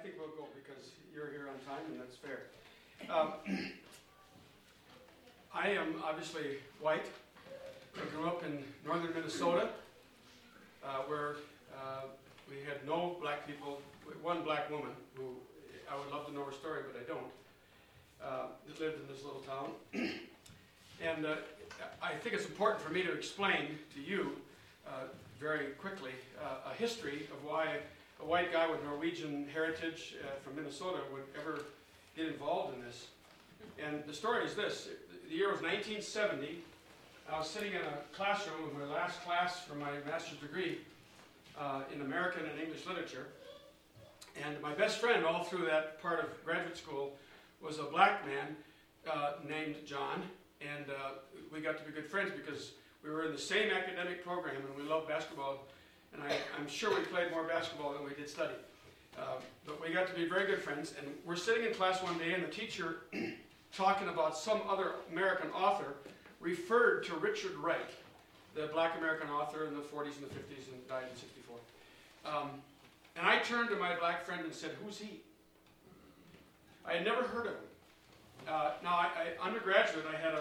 think we'll go because you're here on time and that's fair. I am obviously white. I grew up in northern Minnesota where we had no black people, one black woman who I would love to know her story, but I don't, that lived in this little town. And I think it's important for me to explain to you very quickly a history of why a white guy with Norwegian heritage from Minnesota would ever get involved in this. And the story is this. The year was 1970. I was sitting in a classroom in my last class for my master's degree in American and English literature. And my best friend all through that part of graduate school was a black man named John. And we got to be good friends because we were in the same academic program and we loved basketball. And I'm sure we played more basketball than we did study. But we got to be very good friends. And we're sitting in class one day and the teacher, talking about some other American author, referred to Richard Wright, the black American author in the 40s and the 50s and died in 64. And I turned to my black friend and said, "Who's he?" I had never heard of him. Now, undergraduate, I had a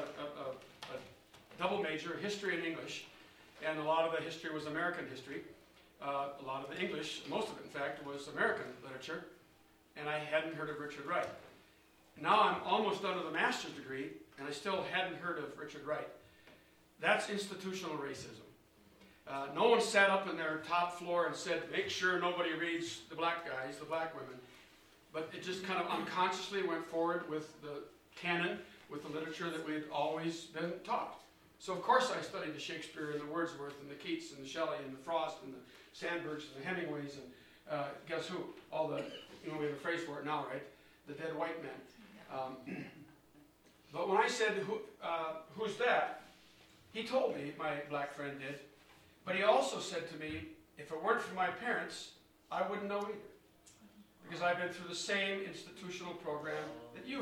double major, history and English, and a lot of the history was American history. A lot of the English, most of it, in fact, was American literature, and I hadn't heard of Richard Wright. Now I'm almost done with a master's degree, and I still hadn't heard of Richard Wright. That's institutional racism. No one sat up in their top floor and said, make sure nobody reads the black guys, the black women. But it just kind of unconsciously went forward with the canon, with the literature that we had always been taught. So of course I studied the Shakespeare and the Wordsworth and the Keats and the Shelley and the Frost and the Sandbergs and the Hemingways and guess who? All the, we have a phrase for it now, right? The dead white men. But when I said, who's that? He told me, my black friend did, but he also said to me, if it weren't for my parents, I wouldn't know either. Because I've been through the same institutional program that you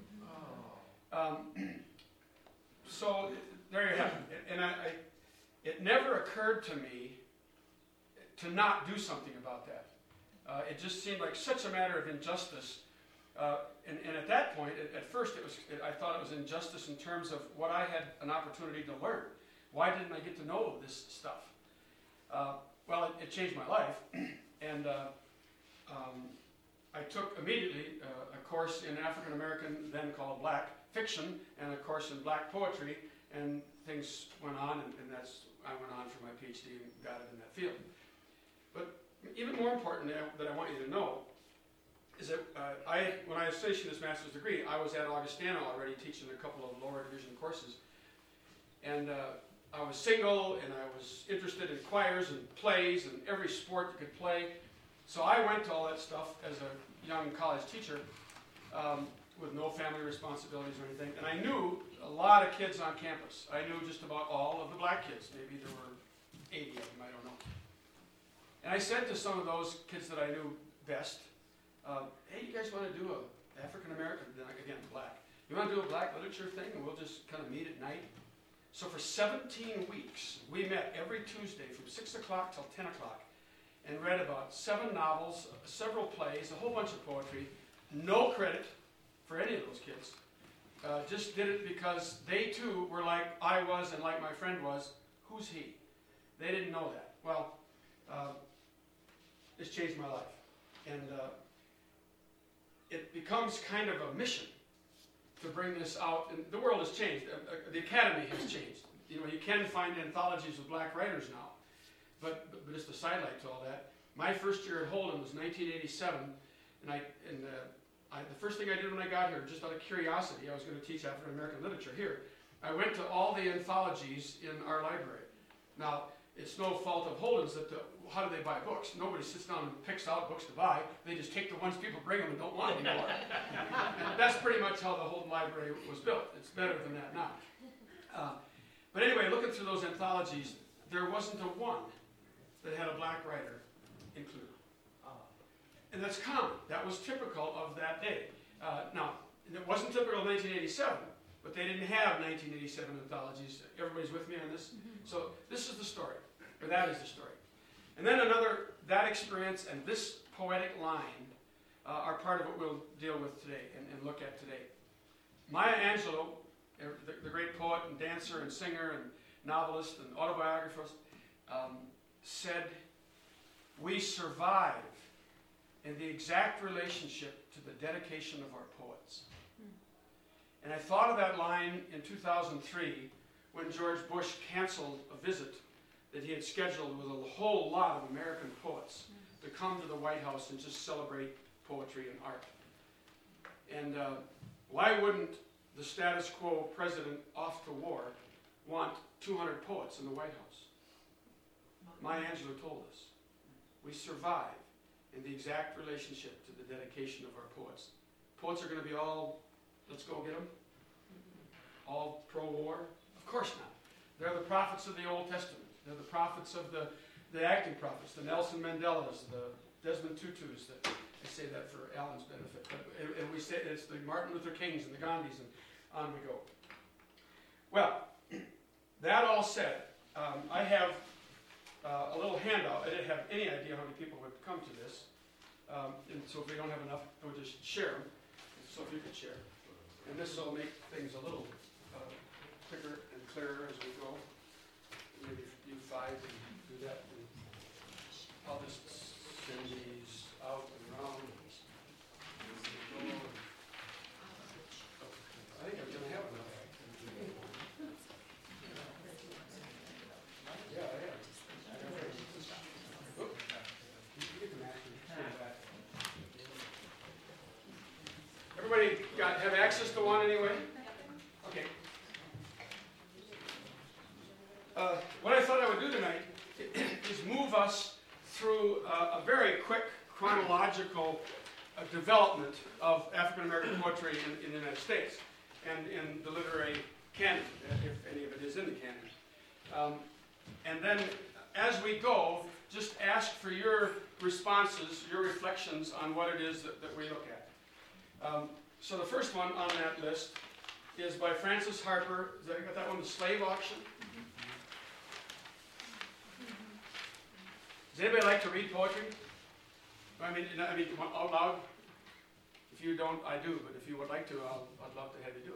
have. So there you have it. And it never occurred to me to not do something about that. It just seemed like such a matter of injustice. And at that point, at first, I thought it was injustice in terms of what I had an opportunity to learn. Why didn't I get to know this stuff? Well, it changed my life. And I took immediately a course in African American, then called black fiction, and a course in black poetry, and things went on, and I went on for my PhD and got it in that field. But even more important that I want you to know is that when I was finishing this master's degree, I was at Augustana already teaching a couple of lower division courses. And I was single, and I was interested in choirs and plays and every sport you could play. So I went to all that stuff as a young college teacher with no family responsibilities or anything. And I knew a lot of kids on campus. I knew just about all of the black kids. Maybe there were 80 of them, I don't know. And I said to some of those kids that I knew best, hey, you guys want to do an African American, again, black. You want to do a black literature thing and we'll just kind of meet at night? So for 17 weeks, we met every Tuesday from 6 o'clock till 10 o'clock and read about 7 novels, several plays, a whole bunch of poetry, no credit for any of those kids. Just did it because they too were like I was and like my friend was. Who's he? They didn't know that. Well, it's changed my life. And it becomes kind of a mission to bring this out. And the world has changed. The academy has changed. You know, you can find anthologies of black writers now. But just a sidelight to all that. My first year at Holden was 1987, and the first thing I did when I got here, just out of curiosity, I was going to teach African American literature here. I went to all the anthologies in our library. Now, it's no fault of Holden's that how do they buy books? Nobody sits down and picks out books to buy. They just take the ones people bring them and don't want anymore. And that's pretty much how the Holden Library was built. It's better than that now. But anyway, looking through those anthologies, there wasn't a one that had a black writer included. And that's common. That was typical of that day. Now, it wasn't typical of 1987, but they didn't have 1987 anthologies. Everybody's with me on this? So this is the story, or that is the story. And then that experience and this poetic line are part of what we'll deal with today and look at today. Maya Angelou, the great poet and dancer and singer and novelist and autobiographer, said, "We survive in the exact relationship to the dedication of our poets." And I thought of that line in 2003 when George Bush canceled a visit that he had scheduled with a whole lot of American poets to come to the White House and just celebrate poetry and art. And why wouldn't the status quo president off to war want 200 poets in the White House? Maya Angelou told us, we survive in the exact relationship to the dedication of our poets. Poets are going to be all, let's go get them, all pro-war? Of course not. They're the prophets of the Old Testament. They're the prophets of the acting prophets, the Nelson Mandelas, the Desmond Tutus. I say that for Alan's benefit. And we say it's the Martin Luther Kings and the Gandhis, and on we go. Well, that all said, I have a little handout. I didn't have any idea how many people would come to this. And so if we don't have enough, we'll just share them. So if you could share. And this will make things a little quicker and clearer as we go. Maybe you five can do that. And I'll just send these out and around. I think I'm going to have enough. Yeah, I am. Oop. You get the map and back. Everybody have access to one anyway? Okay. What I thought I would do tonight is move us through a very quick chronological development of African American poetry in the United States and in the literary canon, if any of it is in the canon. And then as we go, just ask for your responses, your reflections on what it is that we look at. So the first one on that list is by Frances Harper. Has I got that one, The Slave Auction? Does anybody like to read poetry? I mean out loud? If you don't, I do, but if you would like to, I'd love to have you do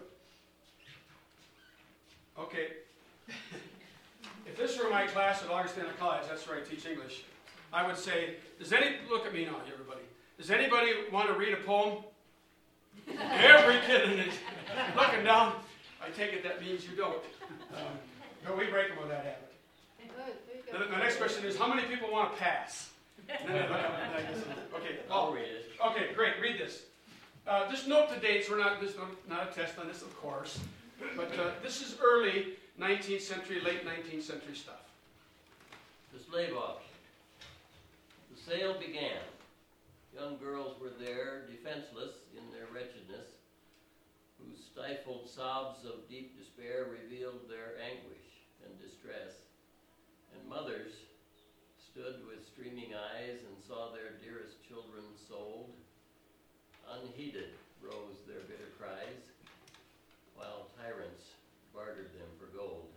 it. Okay. If this were my class at Augustana College, that's where I teach English, I would say, look at me now, everybody. Does anybody want to read a poem? Every kid in it looking down. I take it that means you don't. But we break them with that habit. The next question is, how many people want to pass? Okay. I'll read it. Okay, great. Read this. Just note the dates. This is not a test on this, of course. But this is early 19th century, late 19th century stuff. The slave auction. The sale began. Young girls were there, defenseless in their wretchedness, whose stifled sobs of deep despair revealed their anguish and distress. And mothers stood with streaming eyes and saw their dearest children sold. Unheeded rose their bitter cries, while tyrants bartered them for gold.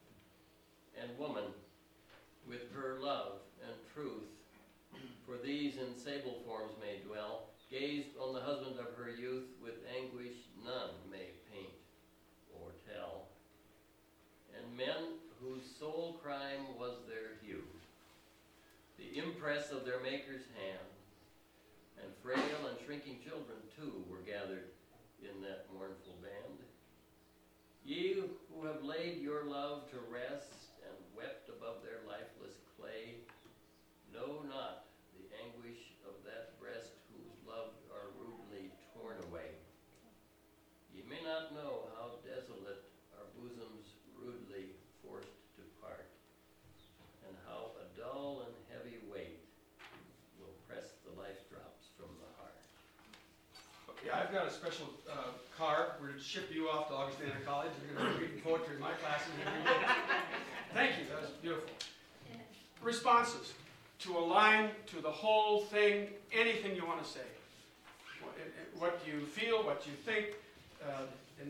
And woman, with her love and truth, for these in sable forms may dwell, gazed on the husband of her youth with anguish none may paint or tell. And men whose sole crime was their hue, the impress of their maker's hand, and frail and shrinking children too were gathered in that mournful band. Ye who have laid your love to rest and wept above their lifeless clay, know not the anguish of that breast whose love are rudely torn away. Ye may not know how desolate our bosoms rudely forced to part, and how a dull and heavy weight will press the life drops from the heart. Okay, I've got a special car. We're going to ship you off to Augustana College. You're going to be reading poetry in my classes every day. Thank you. That was beautiful. Responses to a line, to the whole thing, anything you want to say. What you feel, what you think, and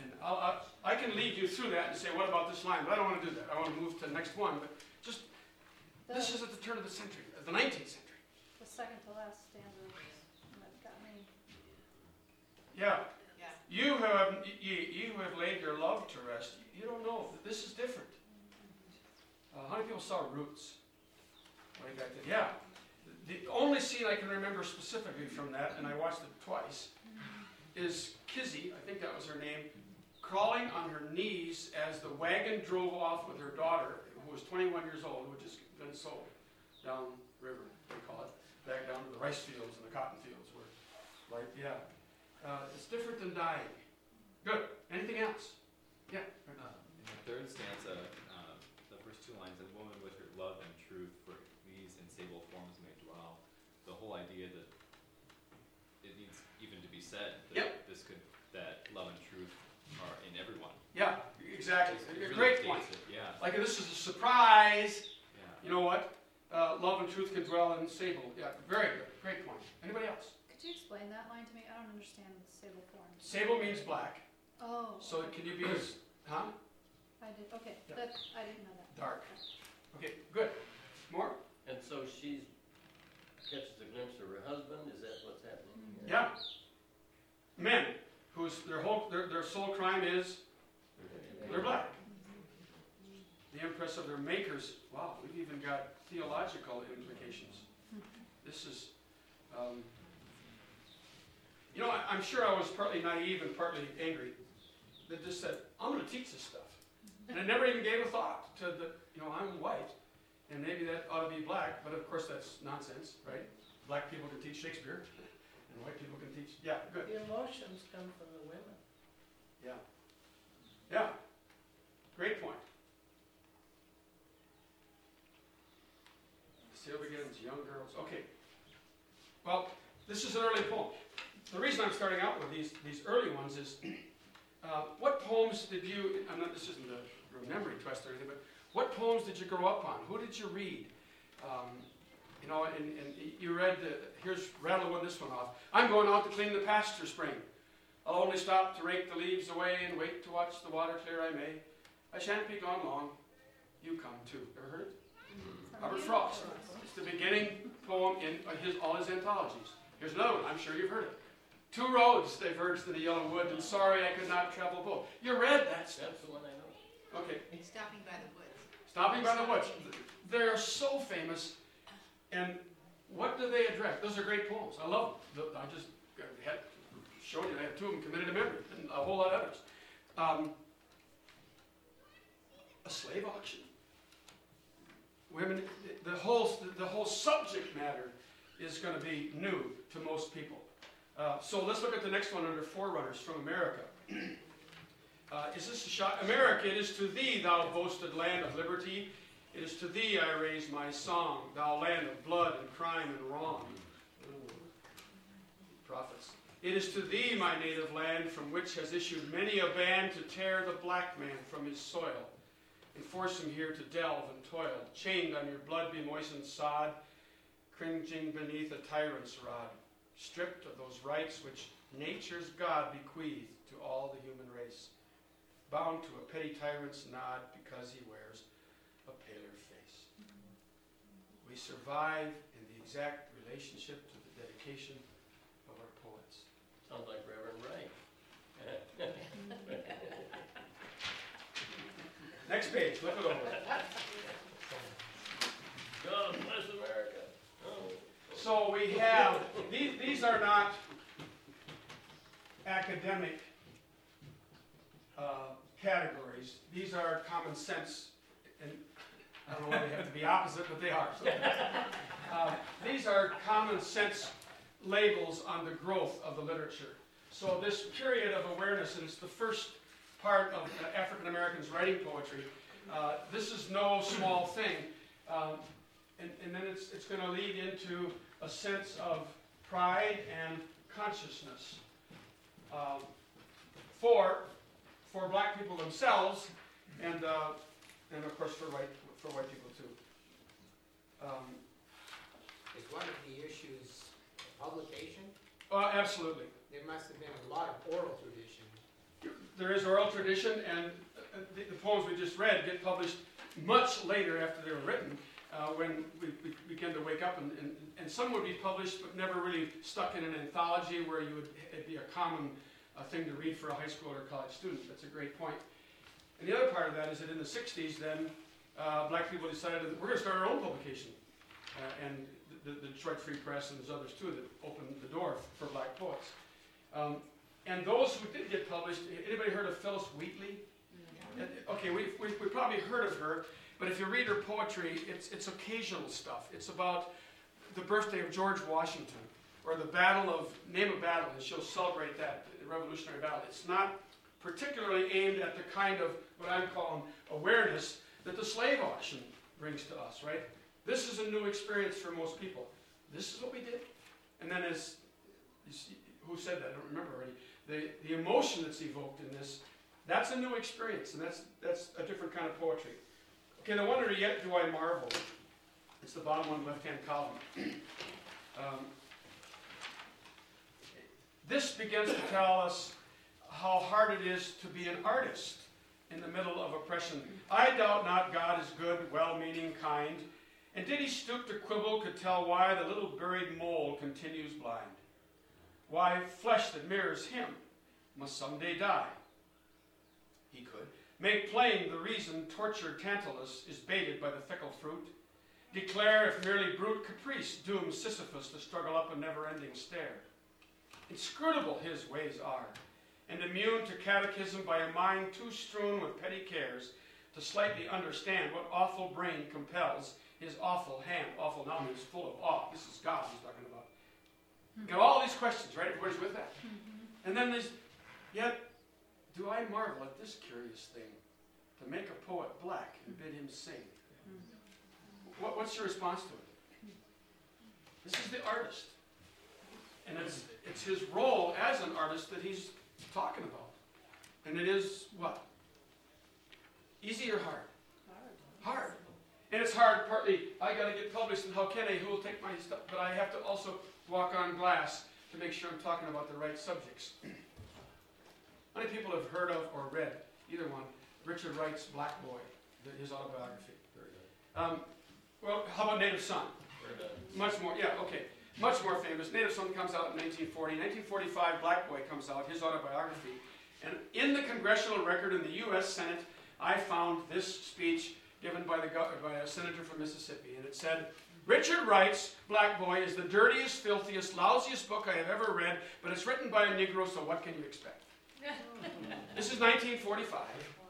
I can lead you through that and say, what about this line? But I don't want to do that. I want to move to the next one. But this is at the turn of the century, the 19th century. The second to last stanza. that got me. Yeah. Yeah. You who have laid your love to rest, you don't know. This is different. How many people saw Roots? Way back then? Yeah. The only scene I can remember specifically from that, and I watched it twice, is Kizzy, I think that was her name, crawling on her knees as the wagon drove off with her daughter, who was 21 years old, who had just been sold down river, they call it, back down to the rice fields and the cotton fields. Where, like, yeah. It's different than dying. Good. Anything else? Yeah. In the third stanza, the first two lines, "And woman with her love and truth, for these in sable forms may dwell." The whole idea that it needs even to be said that that love and truth are in everyone. Yeah, exactly. It really Great states point. it, yeah. Like this is a surprise. Yeah. You know what? Love and truth can dwell in sable. Yeah, very good. Great point. Anybody else? Could you explain that line to me? I don't understand the sable forms. Sable means black. Oh. So can you be, huh? I did. Okay, Yeah. I didn't know that. Dark. Okay, good. More? And so she catches a glimpse of her husband. Is that what's happening here? Yeah. Men whose their sole crime is they're black. The impress of their makers. Wow, we've even got theological implications. This is, you know, I'm sure I was partly naive and partly angry. That just said, I'm going to teach this stuff. And I never even gave a thought to the, you know, I'm white, and maybe that ought to be black, but of course that's nonsense, right? Black people can teach Shakespeare, and white people can teach, yeah, good. The emotions come from the women. Yeah. Yeah. Great point. The sale begins, young girls. Okay. Well, this is an early poem. The reason I'm starting out with these early ones is, what poems did you, this isn't a memory test or anything, but what poems did you grow up on? Who did you read? You know, and you read, here's rattle this one off. I'm going out to clean the pasture spring. I'll only stop to rake the leaves away and wait to watch the water clear I may. I shan't be gone long. You come too. Ever heard it? Robert Frost. It's the beginning poem in all his anthologies. Here's another one. I'm sure you've heard it. Two roads diverged to the yellow wood, and sorry I could not travel both. You read that stuff. That's the one I know. Okay. Stopping by the woods. Stopping by the woods. They're so famous. And what do they address? Those are great poems. I love them. I just had showed you I have two of them committed to memory, and a whole lot of others. A slave auction. Women. The whole subject matter is going to be new to most people. So let's look at the next one under Forerunners from America. Is this a shot? America, it is to thee, thou boasted land of liberty. It is to thee I raise my song, thou land of blood and crime and wrong. Ooh. Prophets. It is to thee, my native land, from which has issued many a band to tear the black man from his soil, and force him here to delve and toil, chained on your blood-bemoistened sod, cringing beneath a tyrant's rod, stripped of those rights which nature's God bequeathed to all the human race, bound to a petty tyrant's nod because he wears a paler face. We survive in the exact relationship to the dedication of our poets. Sounds like Reverend Wright. Next page, flip it over. God bless America. Oh. So we have, these are not academic categories. These are common sense, and I don't know why they have to be opposite, but they are. So, these are common sense labels on the growth of the literature. So this period of awareness, and it's the first part of African Americans writing poetry, this is no small thing. And then it's going to lead into a sense of pride and consciousness for black people themselves, and of course for white people too. Is one of the issues publication? Absolutely. There must have been a lot of oral tradition. There is oral tradition, and the poems we just read get published much later after they were written. when we began to wake up, and some would be published but never really stuck in an anthology where it'd be a common thing to read for a high school or college student. That's a great point. And the other part of that is that in the 60s then, black people decided that we're going to start our own publication. And the Detroit Free Press, and there's others too that opened the door for black poets. And those who did get published, anybody heard of Phyllis Wheatley? Okay, we've probably heard of her, but if you read her poetry, it's occasional stuff. It's about the birthday of George Washington, or the battle of, name a battle, and she'll celebrate that, the Revolutionary Battle. It's not particularly aimed at the kind of, what I'm calling, awareness that the slave auction brings to us, right? This is a new experience for most people. This is what we did. And then as, who said that? I don't remember already. The emotion that's evoked in this, that's a new experience, and that's a different kind of poetry. Okay, the wonder yet do I marvel. It's the bottom one left-hand column. This begins to tell us how hard it is to be an artist in the middle of oppression. I doubt not God is good, well-meaning, kind, and did he stoop to quibble could tell why the little buried mole continues blind. Why flesh that mirrors him must someday die. He could make plain the reason tortured Tantalus is baited by the fickle fruit. Declare if merely brute caprice dooms Sisyphus to struggle up a never-ending stair. Inscrutable his ways are, and immune to catechism by a mind too strewn with petty cares to slightly understand what awful brain compels his awful hand. Awful now means full of awe. This is God he's talking about. You know, all these questions, right? Everybody's with that. And then there's, yet do I marvel at this curious thing, to make a poet black and bid him sing. What's your response to it? This is the artist. And it's his role as an artist that he's talking about. And it is what? Easy or hard? Hard. And it's hard partly, I got to get published, and how can I? Who will take my stuff? But I have to also walk on glass to make sure I'm talking about the right subjects. How many people have heard of or read, either one, Richard Wright's Black Boy, his autobiography? Very good. Well, how about Native Son? Very good. Much more, yeah, okay. Much more famous. Native Son comes out in 1940. 1945, Black Boy comes out, his autobiography. And in the congressional record in the U.S. Senate, I found this speech given by a senator from Mississippi. And it said, Richard Wright's Black Boy is the dirtiest, filthiest, lousiest book I have ever read, but it's written by a Negro, so what can you expect? This is 1945.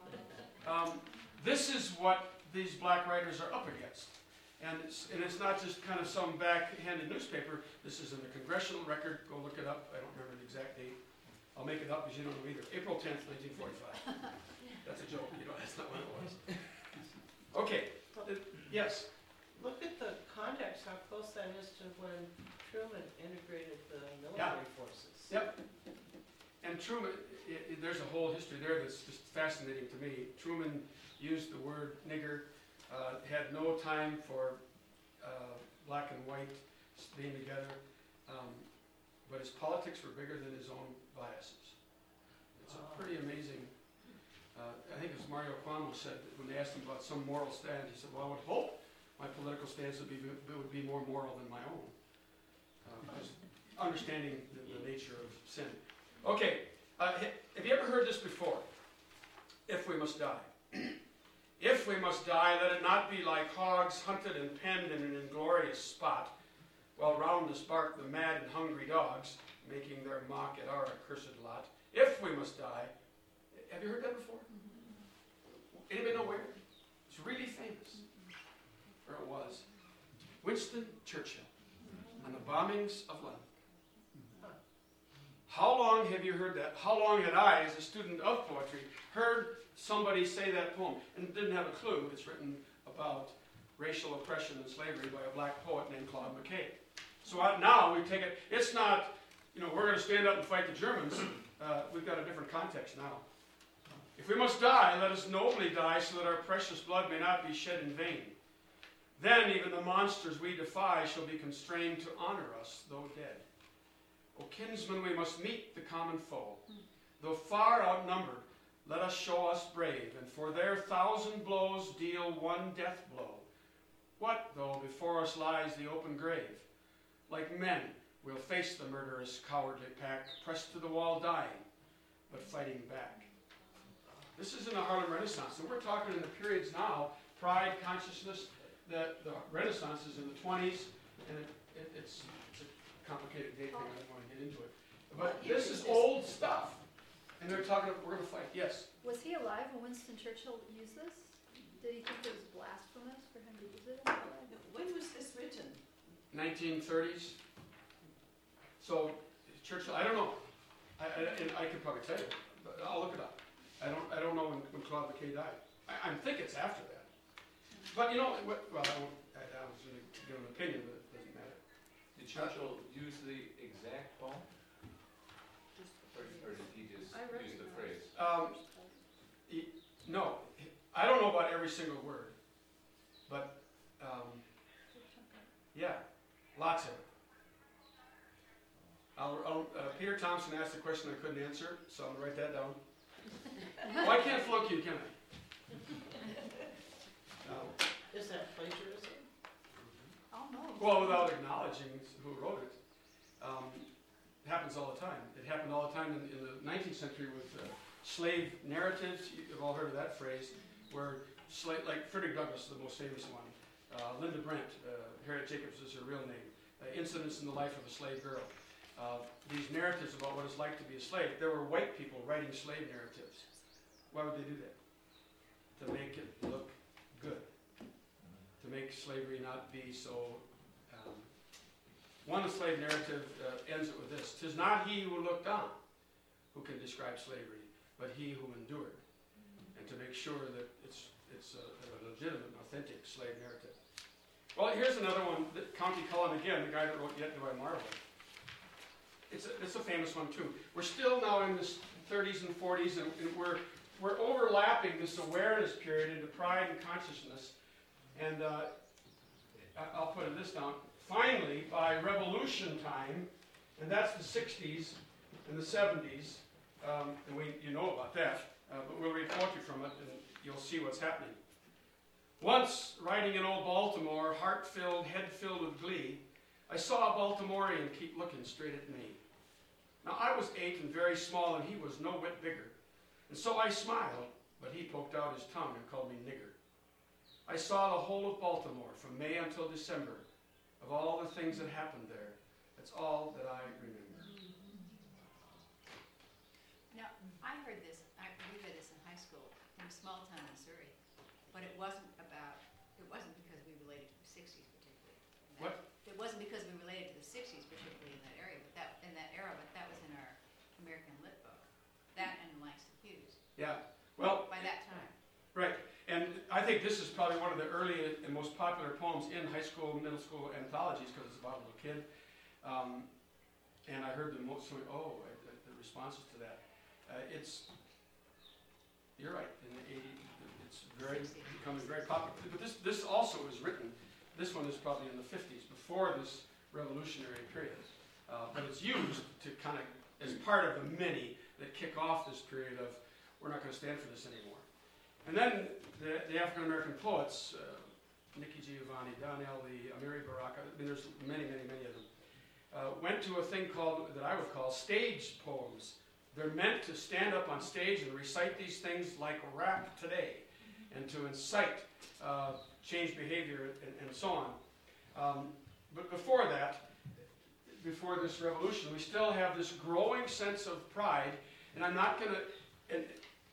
This is what these black writers are up against. And it's not just kind of some backhanded newspaper. This is in the congressional record. Go look it up. I don't remember the exact date. I'll make it up because you don't know either. April 10th, 1945. That's a joke. You know, that's not when it was. Okay. Yes? Look at the context, how close that is to when Truman integrated the military forces. Yep. And Truman, there's a whole history there that's just fascinating to me. Truman used the word nigger, had no time for black and white being together, but his politics were bigger than his own biases. It's a pretty amazing, I think it was Mario Cuomo said that when they asked him about some moral stand, he said, well, I would hope my political stance would be more moral than my own. Just understanding the nature of sin. Okay, have you ever heard this before? If we must die. If we must die, let it not be like hogs hunted and penned in an inglorious spot, while round us bark the mad and hungry dogs, making their mock at our accursed lot. If we must die. Have you heard that before? Anybody know where? It's really famous. Or it was. Winston Churchill on the bombings of London. How long have you heard that? How long had I, as a student of poetry, heard somebody say that poem and didn't have a clue? It's written about racial oppression and slavery by a black poet named Claude McKay. So now we take it, it's not, we're going to stand up and fight the Germans. We've got a different context now. If we must die, let us nobly die so that our precious blood may not be shed in vain. Then even the monsters we defy shall be constrained to honor us, though dead. O kinsmen, we must meet the common foe. Though far outnumbered, let us show us brave, and for their 1,000 blows deal one death blow. What, though, before us lies the open grave? Like men, we'll face the murderous, cowardly pack, pressed to the wall dying, but fighting back. This is in the Harlem Renaissance, and we're talking in the periods now, pride, consciousness, the Renaissance is in the 20s, and it's a complicated date thing, I don't want to get into it. But this is old stuff, and they're talking, we're going to fight, yes. Was he alive when Winston Churchill used this? Did he think it was blasphemous for him to use it? When was this written? 1930s. So Churchill, I don't know. I could probably tell you, but I'll look it up. I don't know when Claude McKay died. I think it's after that. But you know, well, I was going to give an opinion, but it doesn't matter. Did Churchill use the exact poem? Or did he just I use the phrase? No, I don't know about every single word, but yeah, lots of it. Peter Thompson asked a question I couldn't answer, so I'm going to write that down. Oh, I can't flunk you, can I? Is that plagiarism? Oh, no. Well, without acknowledging who wrote it. It happens all the time. It happened all the time in the 19th century with slave narratives. You've all heard of that phrase, where like Frederick Douglass is the most famous one. Linda Brent, Harriet Jacobs is her real name. Incidents in the life of a slave girl. These narratives about what it's like to be a slave. There were white people writing slave narratives. Why would they do that? To make it look good. To make slavery not be so... one slave narrative ends it with this. 'Tis not he who looked on who can describe slavery, but he who endured. And to make sure that it's a legitimate, authentic slave narrative. Well, here's another one. County Cullen again, the guy that wrote Yet Do I Marvel. It's a famous one too. We're still now in the 30s and 40s, and we're overlapping this awareness period into pride and consciousness. And I'll put this down. Finally, by revolution time, and that's the 60s and the 70s, and you know about that, but we'll read poetry from it, and you'll see what's happening. Once, riding in old Baltimore, heart-filled, head-filled with glee, I saw a Baltimorean keep looking straight at me. Now, I was 8 and very small, and he was no whit bigger. And so I smiled, but he poked out his tongue and called me nigger. I saw the whole of Baltimore from May until December. Of all the things that happened there, that's all that I remember. Now, I read this in high school in a small town in Surrey, but it wasn't because we related to the 60s particularly. What? It wasn't because we related to the 60s particularly in that area, but that was in our American Lit book. That and Langston Hughes. Yeah, well... By that time. Right, and I think this is probably one of the early and most popular poems in high school, middle school anthologies because it's about a little kid. And I heard the responses to that. You're right, in the 80s, it's becoming very popular. But this also is written, this one is probably in the 50s, before this revolutionary period. But it's used to kind of, as part of the many that kick off this period of, we're not going to stand for this anymore. And then the African-American poets, Nikki Giovanni, Don Ellie, Amiri Baraka, I mean, there's many, many, many of them, went to a thing that I would call stage poems. They're meant to stand up on stage and recite these things like rap today, and to incite change behavior and so on. But before that, before this revolution, we still have this growing sense of pride, and I'm not going to...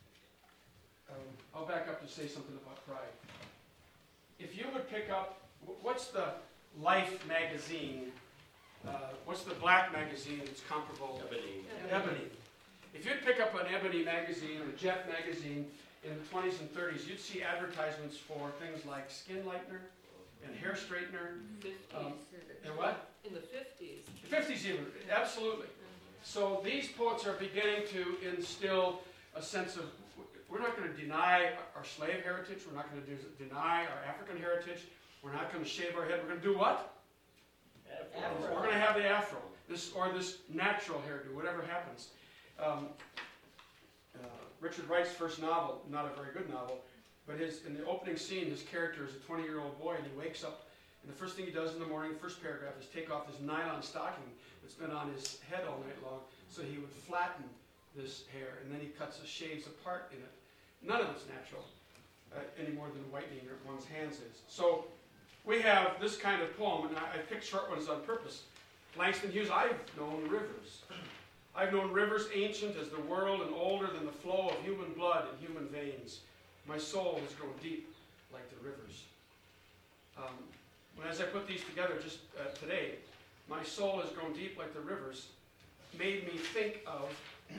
I'll back up to say something about pride. If you would pick up, what's the Life magazine, what's the black magazine that's comparable? Ebony. If you'd pick up an Ebony magazine or a Jet magazine in the 20s and 30s, you'd see advertisements for things like skin lightener and hair straightener. 50s. And what? In the 50s. The 50s even, absolutely. So these poets are beginning to instill a sense of, we're not going to deny our slave heritage, we're not going to deny our African heritage, we're not going to shave our head, we're going to do what? Afro. We're going to have the afro, this natural hairdo, whatever happens. Richard Wright's first novel, not a very good novel, But in the opening scene, his character is a 20-year-old boy, and he wakes up, and the first thing he does in the morning, first paragraph, is take off this nylon stocking that's been on his head all night long, so he would flatten this hair, and then he shaves a part in it. None of it's natural, any more than whitening one's hands is. So we have this kind of poem, and I picked short ones on purpose. Langston Hughes, I've known rivers. I've known rivers ancient as the world and older than the flow of human blood in human veins. My soul has grown deep like the rivers. As I put these together just today, my soul has grown deep like the rivers, made me think of,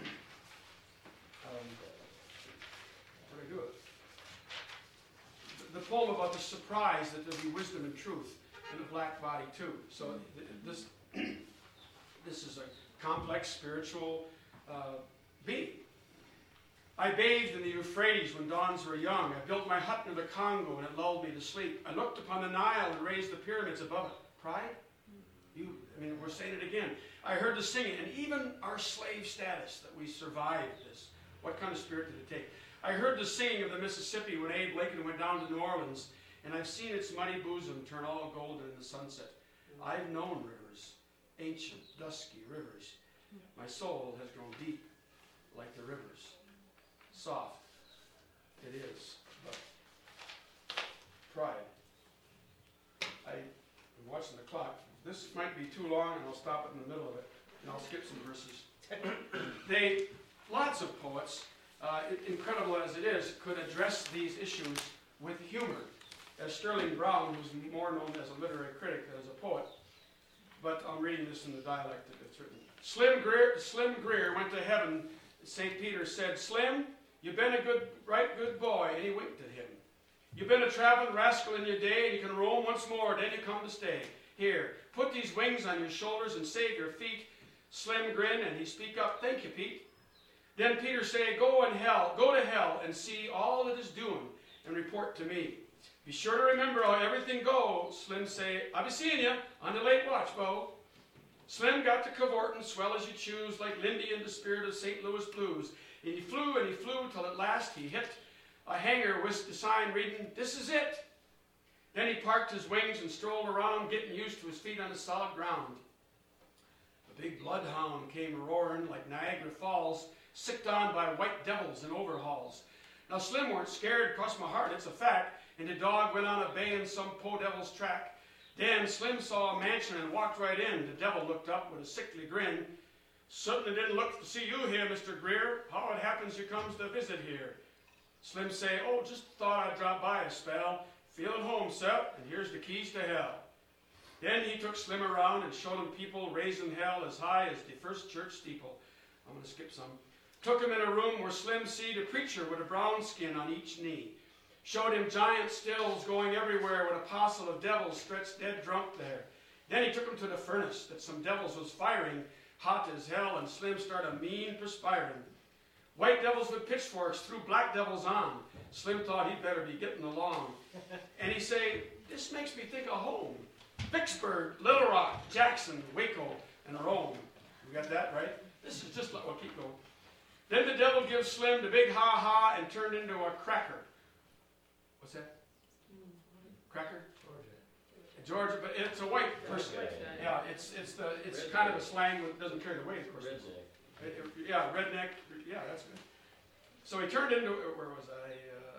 where did I do it? The poem about the surprise that there'll be wisdom and truth in a black body too. So this is a complex spiritual being. I bathed in the Euphrates when dawns were young. I built my hut near the Congo and it lulled me to sleep. I looked upon the Nile and raised the pyramids above it. Pride? We're saying it again. I heard the singing, and even our slave status, that we survived this. What kind of spirit did it take? I heard the singing of the Mississippi when Abe Lincoln went down to New Orleans, and I've seen its muddy bosom turn all golden in the sunset. I've known rivers, ancient, dusky rivers. My soul has grown deep like the rivers. Soft, it is, but pride. I'm watching the clock. This might be too long, and I'll stop it in the middle of it, and I'll skip some verses. Lots of poets, incredible as it is, could address these issues with humor. As Sterling Brown, who's more known as a literary critic than as a poet, but I'm reading this in the dialect that it's written. Slim Greer went to heaven. St. Peter said, "Slim, you've been a right good boy," and he winked at him. "You've been a traveling rascal in your day, and you can roam once more, then you come to stay. Here, put these wings on your shoulders and save your feet." Slim grinned, and he speak up, "Thank you, Pete." Then Peter say, go to hell and see all that is doing, and report to me. Be sure to remember how everything goes. Slim say, "I'll be seeing you on the late watch, Bo." Slim got to cavortin', swell as you choose, like Lindy in the spirit of St. Louis blues. And he flew till at last he hit a hangar with the sign reading, "This is it." Then he parked his wings and strolled around, getting used to his feet on the solid ground. A big bloodhound came roaring like Niagara Falls, sicked on by white devils in overhauls. Now Slim weren't scared, cross my heart, it's a fact, and the dog went on obeying some po devil's track. Then Slim saw a mansion and walked right in. The devil looked up with a sickly grin. "Certainly didn't look to see you here, Mr. Greer. How it happens you comes to visit here?" Slim say, "Oh, just thought I'd drop by a spell. Feel at home, sir, and here's the keys to hell." Then he took Slim around and showed him people raising hell as high as the first church steeple. I'm going to skip some. Took him in a room where Slim seed a preacher with a brown skin on each knee. Showed him giant stills going everywhere with a parcel of devils stretched dead drunk there. Then he took him to the furnace that some devils was firing, hot as hell, and Slim started mean perspiring. White devils with pitchforks threw black devils on. Slim thought he'd better be getting along. And he say, "This makes me think of home. Vicksburg, Little Rock, Jackson, Waco, and Rome." We got that right? This is just like, we'll keep going. Then the devil gives Slim the big ha-ha and turned into a cracker. What's that? Cracker? Georgia, but it's a white person. Yeah, it's kind of a slang that doesn't carry the weight, of course. Redneck. Yeah, redneck. Yeah, that's good. So he turned into, where was I?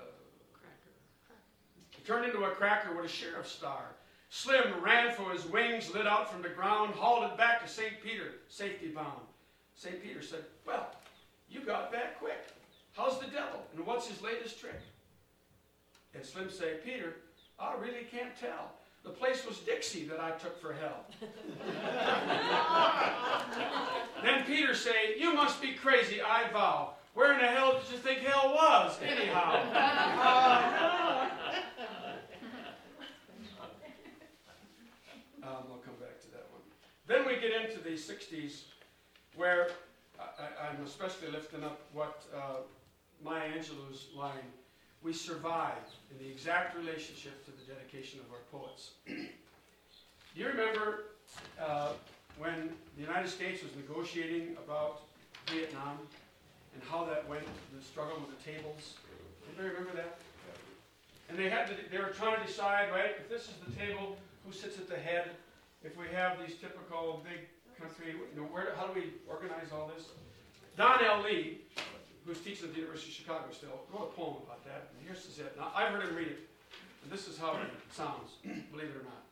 He turned into a cracker with a sheriff's star. Slim ran for his wings, lit out from the ground, hauled it back to St. Peter, safety bound. St. Peter said, "Well, you got back quick. How's the devil, and what's his latest trick?" And Slim say, "Peter, I really can't tell. The place was Dixie that I took for hell." Then Peter say, "You must be crazy, I vow. Where in the hell did you think hell was, anyhow?" I'll come back to that one. Then we get into the 60s, where I'm especially lifting up what Maya Angelou's line, "We survive in the exact relationship to the dedication of our poets." Do you remember when the United States was negotiating about Vietnam and how that went, the struggle with the tables? Anybody remember that? And they were trying to decide, right, if this is the table, who sits at the head? If we have these typical big country, how do we organize all this? Don L. Lee, who's teaching at the University of Chicago still, wrote a poem about that. And here's it. Now, I've heard him read it. And this is how it sounds, believe it or not.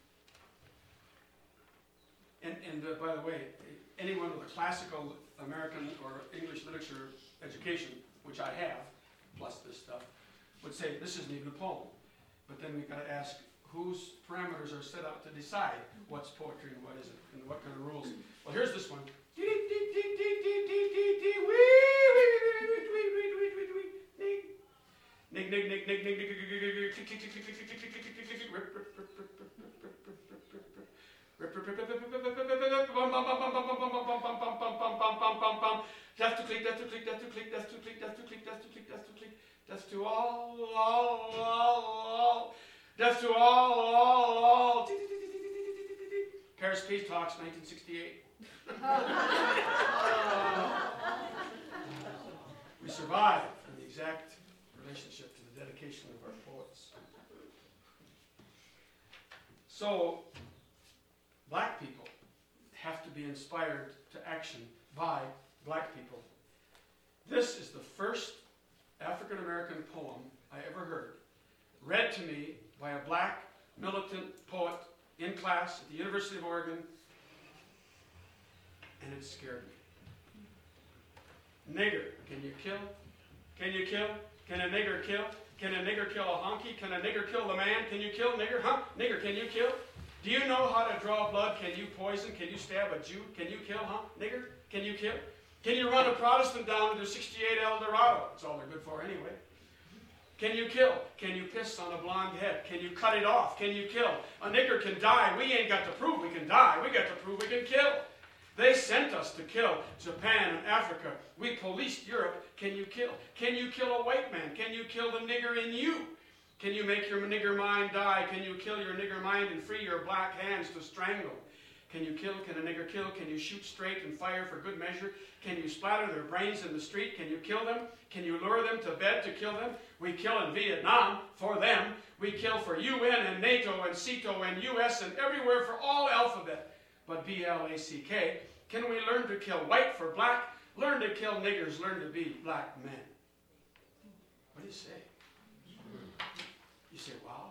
And by the way, anyone with a classical American or English literature education, which I have, plus this stuff, would say this isn't even a poem. But then we've got to ask whose parameters are set up to decide what's poetry and what isn't, and what kind of rules. Well, here's this one. That's to click, that's to click, that's to click, that's to click, that's to click, that's to click, that's to click, that's to all. That's to all. Paris Peace Talks, 1968. We survive in the exact relationship to the dedication of our poets. So, black people have to be inspired to action by black people. This is the first African American poem I ever heard, read to me by a black militant poet in class at the University of Oregon, and it scared me. Nigger, can you kill? Can you kill? Can a nigger kill? Can a nigger kill a honky? Can a nigger kill the man? Can you kill nigger? Huh? Nigger, can you kill? Do you know how to draw blood? Can you poison? Can you stab a Jew? Can you kill, huh? Nigger, can you kill? Can you run a Protestant down to their 68 Eldorado? That's all they're good for anyway. Can you kill? Can you piss on a blonde head? Can you cut it off? Can you kill? A nigger can die. We ain't got to prove we can die. We got to prove we can kill. They sent us to kill Japan and Africa. We policed Europe. Can you kill? Can you kill a white man? Can you kill the nigger in you? Can you make your nigger mind die? Can you kill your nigger mind and free your black hands to strangle? Can you kill? Can a nigger kill? Can you shoot straight and fire for good measure? Can you splatter their brains in the street? Can you kill them? Can you lure them to bed to kill them? We kill in Vietnam for them. We kill for UN and NATO and CETO and US and everywhere for all alphabet but BLACK. Can we learn to kill white for black? Learn to kill niggers. Learn to be black men. What do you say? You say, wow.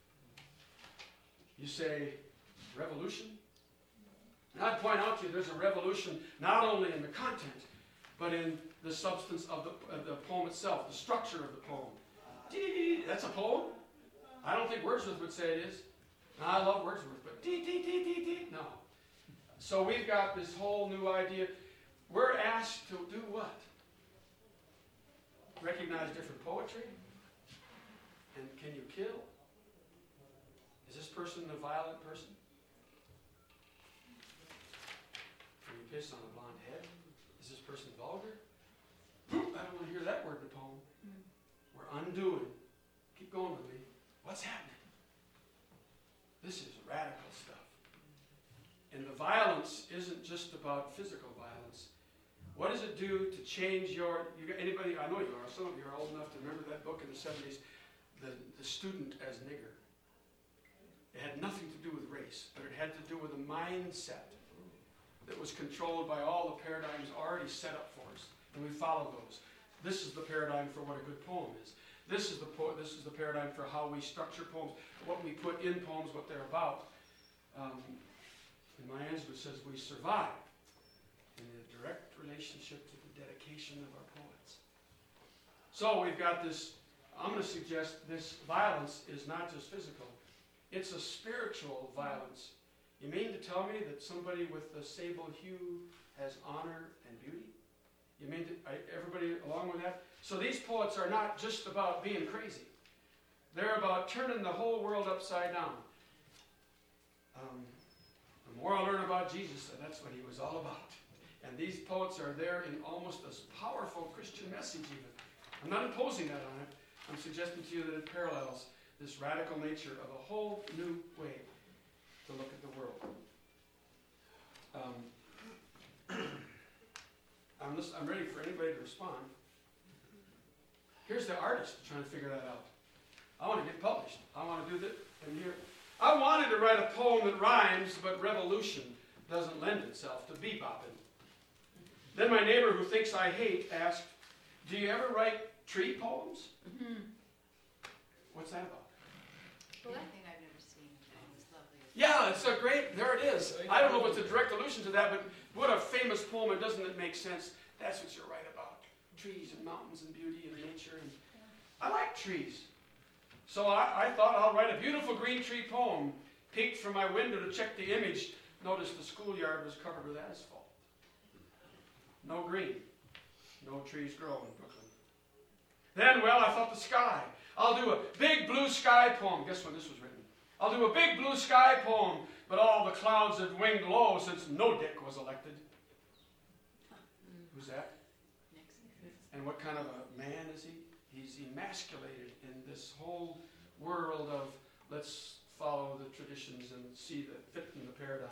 You say, revolution. And I'd point out to you there's a revolution not only in the content, but in the substance of the poem itself, the structure of the poem. That's a poem? I don't think Wordsworth would say it is. Now, I love Wordsworth, but no. So we've got this whole new idea. We're asked to do what? Recognize different poetry? And can you kill? Is this person a violent person? Can you piss on a blonde head? Is this person vulgar? I don't want to hear that word in the poem. We're undoing. Keep going with me. What's happening? This is radical stuff. And the violence isn't just about physical violence. What does it do to change anybody, I know you are, some of you are old enough to remember that book in the 70s, The Student as Nigger. It had nothing to do with race, but it had to do with a mindset that was controlled by all the paradigms already set up for us, and we follow those. This is the paradigm for what a good poem is. This is the paradigm for how we structure poems, what we put in poems, what they're about. And Maya Angelou says we survive in a direct relationship to the dedication of our poets. So we've got this, I'm going to suggest this violence is not just physical, it's a spiritual violence. You mean to tell me that somebody with the sable hue has honor and beauty? You mean everybody along with that? So these poets are not just about being crazy. They're about turning the whole world upside down. The more I learn about Jesus, that's what he was all about. And these poets are there in almost a powerful Christian message even. I'm not imposing that on it. I'm suggesting to you that it parallels this radical nature of a whole new way to look at the world. I'm ready for anybody to respond. Here's the artist trying to figure that out. I want to get published. I want to do this. And here, I wanted to write a poem that rhymes, but revolution doesn't lend itself to bebopping. Then my neighbor, who thinks I hate, asked, do you ever write tree poems? What's that about? Well, that thing I've never seen, that was lovely. Yeah, it's a great, there it is. I don't know what's a direct allusion to that, but what a famous poem, and doesn't it make sense? That's what you're right about. Trees and mountains and beauty and nature. And I like trees. So I thought I'll write a beautiful green tree poem. Peeked from my window to check the image. Noticed the schoolyard was covered with asphalt. No green. No trees grow in Brooklyn. Then, well, I thought the sky. I'll do a big blue sky poem. Guess when this was written? I'll do a big blue sky poem, but all the clouds have winged low since no dick was elected. Who's that? Nixon. And what kind of a man is he? He's emasculated in this whole world of let's follow the traditions and see the fit in the paradigm.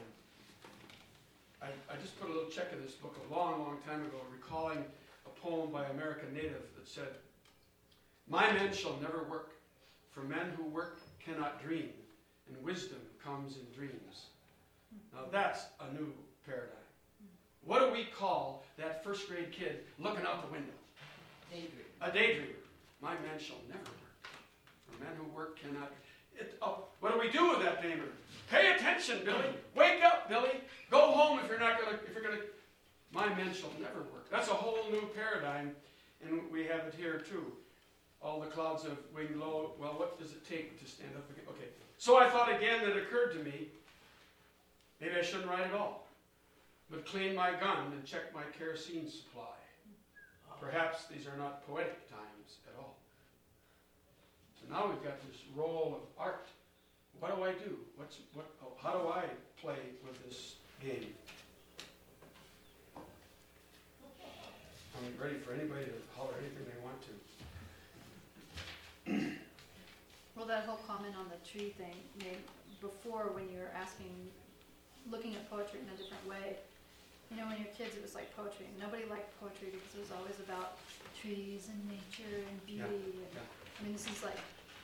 I just put a little check in this book a long, long time ago, recalling a poem by an American native that said, my men shall never work, for men who work cannot dream, and wisdom comes in dreams. Now that's a new paradigm. What do we call that first grade kid looking out the window? Daydream. A daydreamer. My men shall never work, for men who work cannot. What do we do with that neighbor? Pay attention, Billy. Wake up, Billy. Go home if you're gonna. My men shall never work. That's a whole new paradigm, and we have it here too. All the clouds have winged low. Well, what does it take to stand up again? Okay. So I thought again that it occurred to me, maybe I shouldn't write at all, but clean my gun and check my kerosene supply. Perhaps these are not poetic times at all. So now we've got this role of art. What do I do? How do I play with this game? I'm ready for anybody to holler anything they want to. Well, that whole comment on the tree thing made before when you were looking at poetry in a different way. You know, when you were kids, it was like poetry. Nobody liked poetry because it was always about trees and nature and beauty. Yeah. I mean, this is like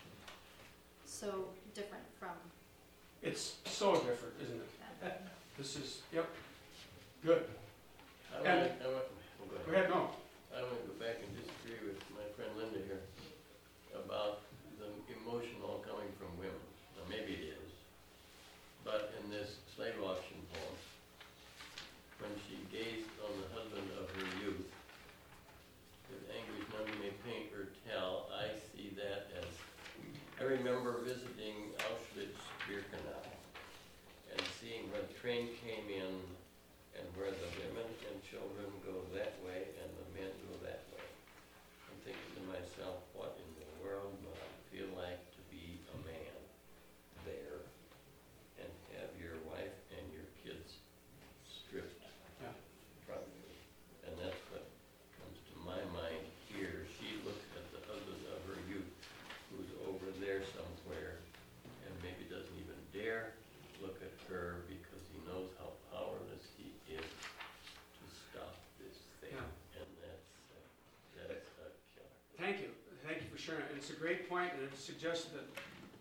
so different from It's so different, isn't it? that. This is, yep, good. Go Go ahead, no. I want to go back and disagree with my friend Linda here about the emotion all coming from women. Now, maybe it is, but in this slave auction poem, when she gazed on the husband of her youth, with anguish none may paint or tell, I see that as, I remember visiting Auschwitz-Birkenau and seeing where the train came in and where the women and children go that way and the men go that way. I'm thinking to myself, what in the world would I feel like to be a man there and have your wife and your kids stripped from you? And that's what comes to my mind here. She looks at the husband of her youth who's over there somewhere and maybe doesn't even dare look at her because he knows how powerless he is to stop this thing. Yeah. And that's a killer. Thank you. Thank you for sharing it. It's a great point, and it suggests that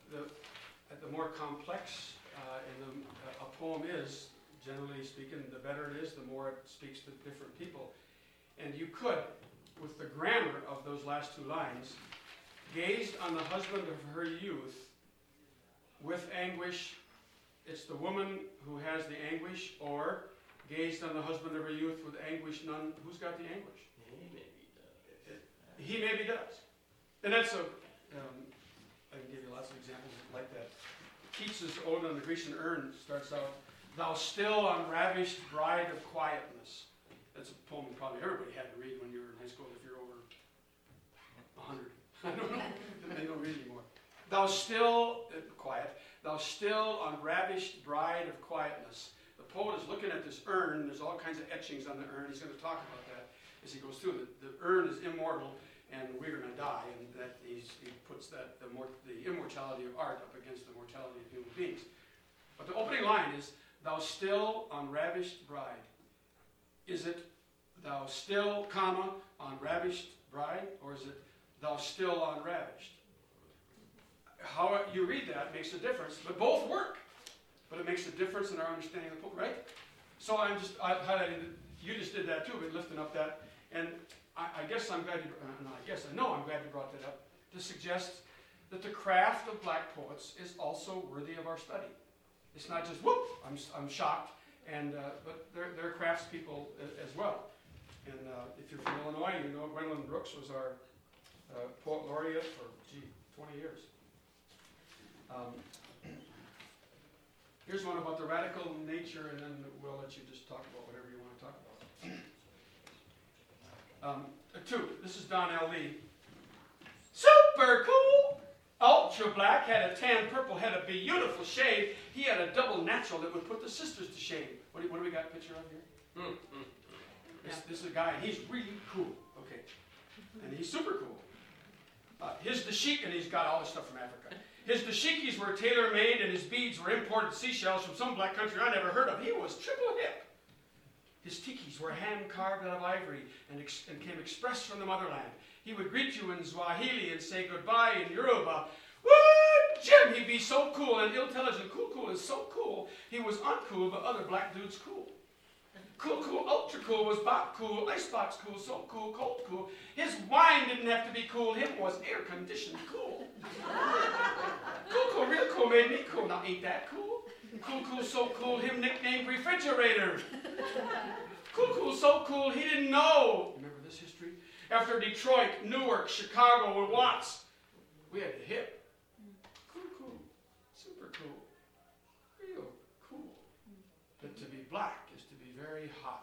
the more complex a poem is, generally speaking, the better it is, the more it speaks to different people. And you could, with the grammar of those last two lines, gazed on the husband of her youth with anguish. It's the woman who has the anguish, or gazed on the husband of her youth with anguish none. Who's got the anguish? He maybe does. He maybe does. And that's I can give you lots of examples like that. Keats's Ode on the Grecian Urn starts out, thou still unravished bride of quietness. That's a poem probably everybody had to read when you were in high school if you're over 100. I don't know. They don't read anymore. Thou still, quiet, thou still unravished bride of quietness. The poet is looking at this urn. There's all kinds of etchings on the urn. He's going to talk about that as he goes through. The urn is immortal, and we're going to die. And that he puts that the immortality of art up against the mortality of human beings. But the opening line is, thou still unravished bride. Is it thou still, comma, unravished bride, or is it thou still unravished? how you read that makes a difference, but both work. But it makes a difference in our understanding of the poem, right? So I highlighted, you just did that too, but lifting up that, and I guess I'm glad you, no, I guess I know I'm glad you brought that up, to suggest that the craft of black poets is also worthy of our study. It's not just, whoop, I'm shocked, and but they're craftspeople as well. And if you're from Illinois, you know Gwendolyn Brooks was our poet laureate for, 20 years. Here's one about the radical nature, and then we'll let you just talk about whatever you want to talk about. Two, this is Don L. Lee. Super cool! Ultra black, had a tan purple, had a beautiful shade. He had a double natural that would put the sisters to shame. What do we got a picture of here? This is a guy, and he's really cool. Okay. And he's super cool. His dashik, and he's got all this stuff from Africa. His dashikis were tailor-made, and his beads were imported seashells from some black country I never heard of. He was triple hip. His tikis were hand-carved out of ivory and came express from the motherland. He would greet you in Swahili and say goodbye in Yoruba. Woo, Jim, he'd be so cool and intelligent. Cool is so cool. He was uncool, but other black dudes cool. Cool, ultra cool was Bach cool, icebox cool, so cool, cold cool. His wine didn't have to be cool, him was air-conditioned cool. Cool, real cool made me cool. Now ain't that cool? Cool, so cool, him nicknamed Refrigerator. Cool, so cool, he didn't know. Remember this history? After Detroit, Newark, Chicago, and Watts, we had the hip. Cool, super cool, real cool. But to be black is to be very hot.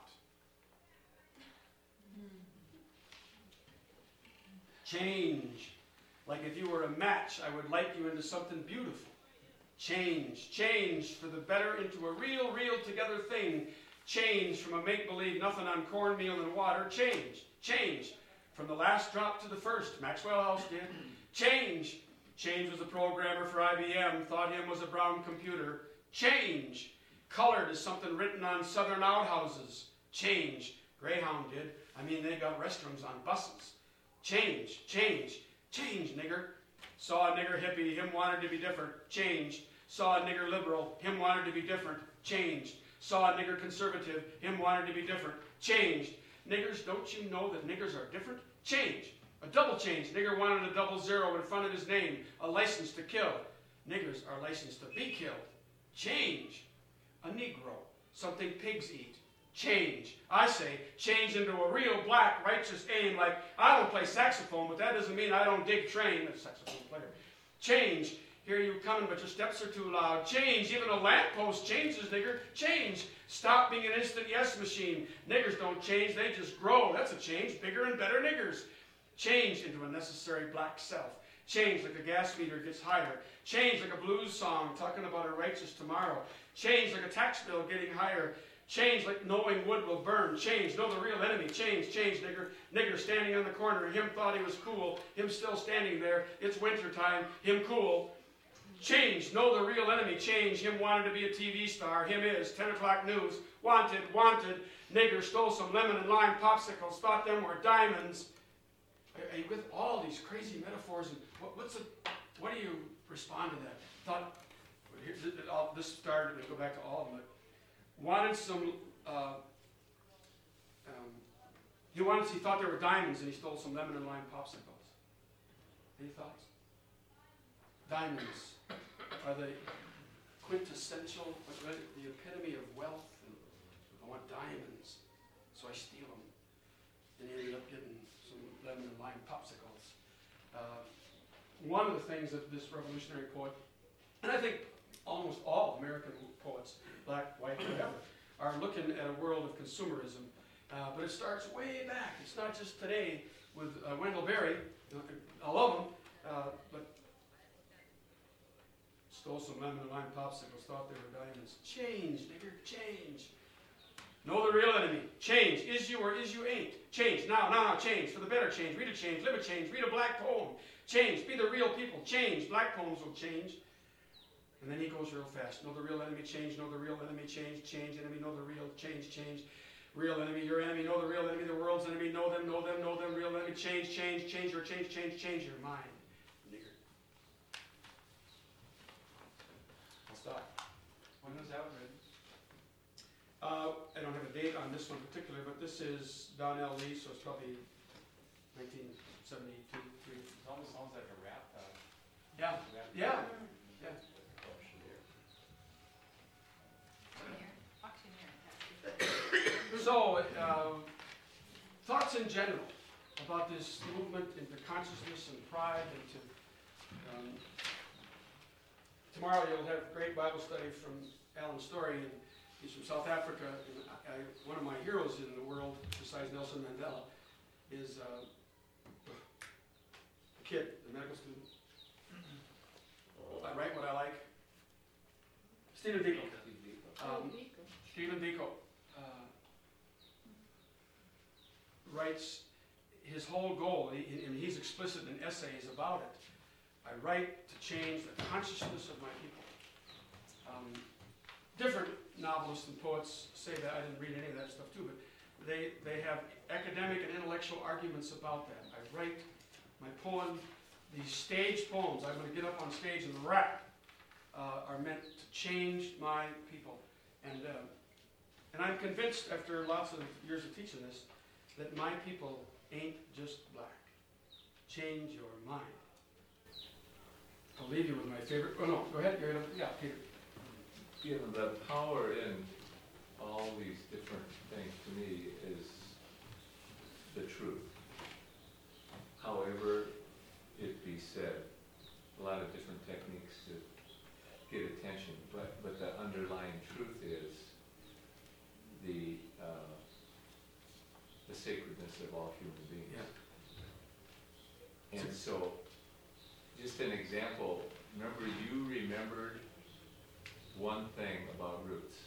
Change. Like if you were a match, I would light you into something beautiful. Change for the better into a real together thing. Change from a make-believe nothing on cornmeal and water. Change from the last drop to the first. Maxwell House did. Change was a programmer for IBM, thought him was a brown computer. Change. Colored is something written on southern outhouses. Change. Greyhound did. I mean, they got restrooms on buses. Change, nigger. Saw a nigger hippie, him wanted to be different. Changed. Saw a nigger liberal, him wanted to be different. Changed. Saw a nigger conservative, him wanted to be different. Changed. Niggers, don't you know that niggers are different? Change. A double change. Nigger wanted a 00 in front of his name, a license to kill. Niggers are licensed to be killed. Change. A Negro, something pigs eat. Change. I say, change into a real black, righteous aim, like, I don't play saxophone, but that doesn't mean I don't dig train. A saxophone player. Change. Hear you coming, but your steps are too loud. Change. Even a lamppost changes, nigger. Change. Stop being an instant yes machine. Niggers don't change, they just grow. That's a change. Bigger and better niggers. Change into a necessary black self. Change like a gas meter gets higher. Change like a blues song talking about a righteous tomorrow. Change like a tax bill getting higher. Change like knowing wood will burn. Change, know the real enemy. Change, nigger. Nigger standing on the corner. Him thought he was cool. Him still standing there. It's winter time. Him cool. Change, know the real enemy. Change, him wanted to be a TV star. Him is. 10 o'clock news. Wanted. Nigger stole some lemon and lime popsicles. Thought them were diamonds. Are you with all these crazy metaphors? And what do you respond to that? Thought, this started, we go back to all of them. Wanted some, he thought they were diamonds and he stole some lemon and lime popsicles. Any thoughts? Diamonds are the quintessential, the epitome of wealth. And I want diamonds, so I steal them. And he ended up getting some lemon and lime popsicles. One of the things that this revolutionary poet, and I think almost all American poets, black, white, whatever, are looking at a world of consumerism. But it starts way back. It's not just today with Wendell Berry. I love him, but stole some lemon and lime popsicles, thought they were diamonds. Change, nigger, change. Know the real enemy. Change. Is you or is you ain't. Change. Now, change. For the better change. Read a change. Live a change. Read a black poem. Change. Be the real people. Change. Black poems will change. And then he goes real fast. Know the real enemy. Change. Know the real enemy. Change. Change. Enemy. Know the real. Change. Real enemy. Your enemy. Know the real enemy. The world's enemy. Know them. Real enemy. Change. Change your mind. Nigger. stuff. When was that written? I don't have a date on this one particular, but this is Donnell Lee, so it's probably 1972, 3. It almost sounds like a rap. Yeah, Rap. yeah, yeah. Auctioneer. So, thoughts in general about this movement into consciousness and pride and to, tomorrow you'll have great Bible study from Alan Story, and he's from South Africa, and one of my heroes in the world, besides Nelson Mandela, is a kid, a medical student. I write what I like. Stephen Biko. Stephen Biko writes his whole goal, and he's explicit in essays about it. I write to change the consciousness of my people. Different novelists and poets say that. I didn't read any of that stuff too, but they have academic and intellectual arguments about that. I write my poem, these stage poems, I'm going to get up on stage and rap, are meant to change my people. And I'm convinced, after lots of years of teaching this, that my people ain't just black. Change your mind. I'll leave you with my favorite. Oh no, go ahead. Yeah, Peter. You know, the power in all these different things to me is the truth. However it be said, a lot of different techniques to get attention, but the underlying truth is the sacredness of all human beings. Yeah. And so, just an example, remember you remembered one thing about roots.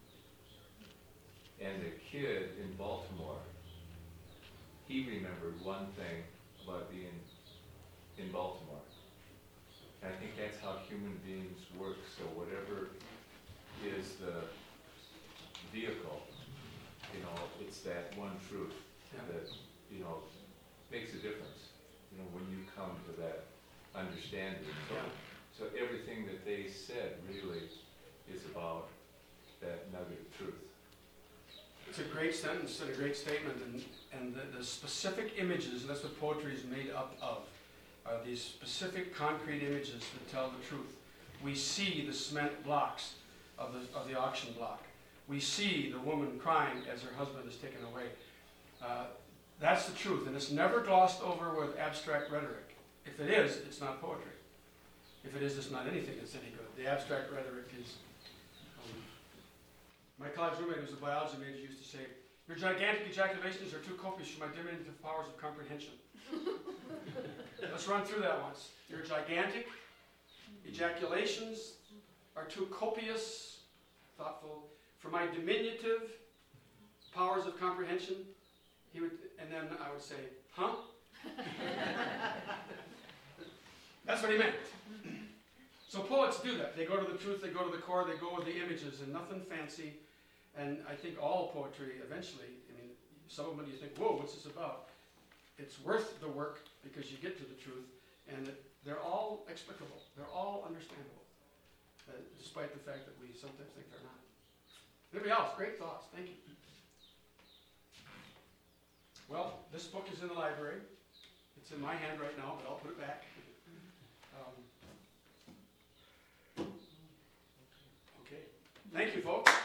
And the kid in Baltimore, he remembered one thing about being in Baltimore. And I think that's how human beings work. So whatever is the vehicle, you know, it's that one truth that, you know, makes a difference, you know, when you come to that understanding. So everything that they said really is about that nugget of truth. It's a great sentence and a great statement, and the specific images, and that's what poetry is made up of, are these specific concrete images that tell the truth. We see the cement blocks of the auction block. We see the woman crying as her husband is taken away. That's the truth, and it's never glossed over with abstract rhetoric. If it is, it's not poetry. If it is, it's not anything that's any good. The abstract rhetoric is... my college roommate, who was a biology major, used to say, "Your gigantic ejaculations are too copious for my diminutive powers of comprehension." Let's run through that once. Your gigantic ejaculations are too copious, thoughtful, for my diminutive powers of comprehension. He would, and then I would say, "Huh?" That's what he meant. So poets do that. They go to the truth, they go to the core, they go with the images, and nothing fancy. And I think all poetry eventually, I mean, some of them you think, whoa, what's this about? It's worth the work because you get to the truth, and they're all explicable. They're all understandable, despite the fact that we sometimes think they're not. Anybody else? Great thoughts. Thank you. Well, this book is in the library. It's in my hand right now, but I'll put it back. Okay. Thank you, folks.